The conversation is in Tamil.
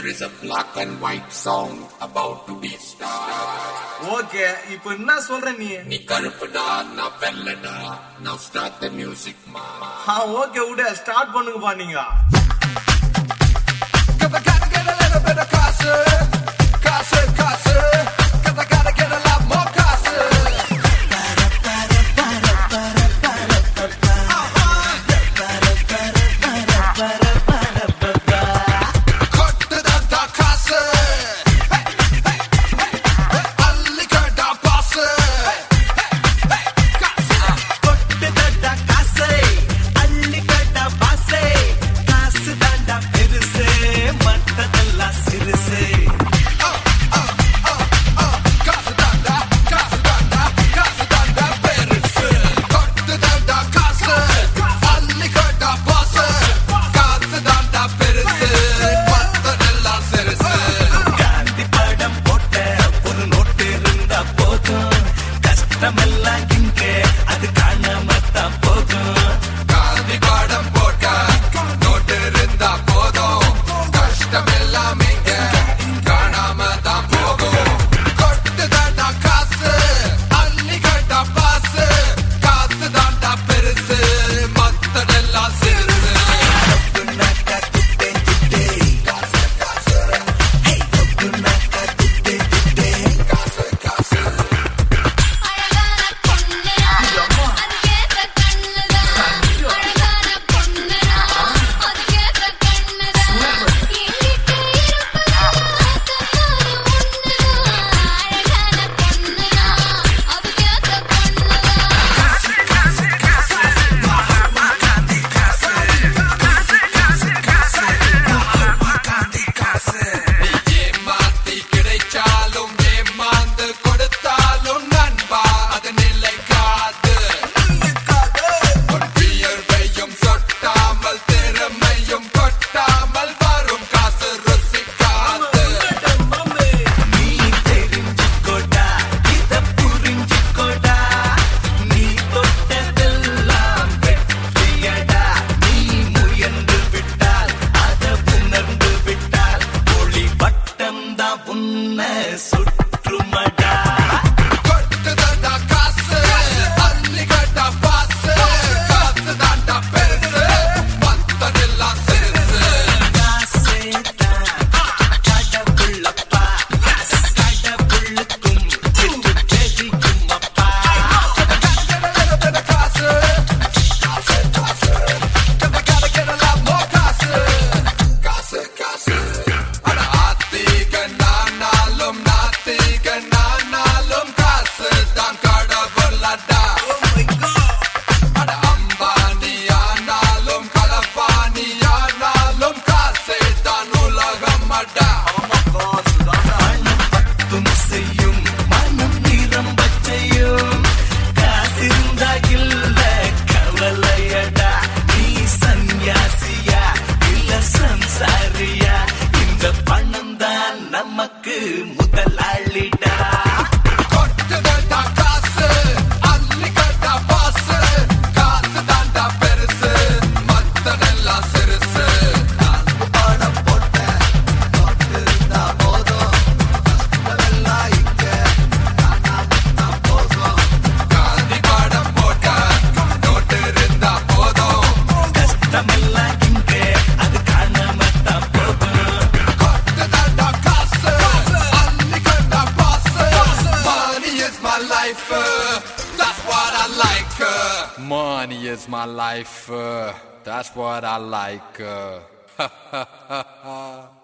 There is a black and white song about to be started. Okay, இப்போ என்ன சொல்ற நீ? நீ கருப்புடா, நான் வெள்ளடா. Now start the music, ma. Okay, உட ஸ்டார்ட் பண்ணுங்கப்பா நீங்க. Cause I gotta get a little bit of casa, casa, casa. Cause I gotta get a lot more casa. நமக்கு முதலாளிடா That's what I like. Money is my life. That's what I like.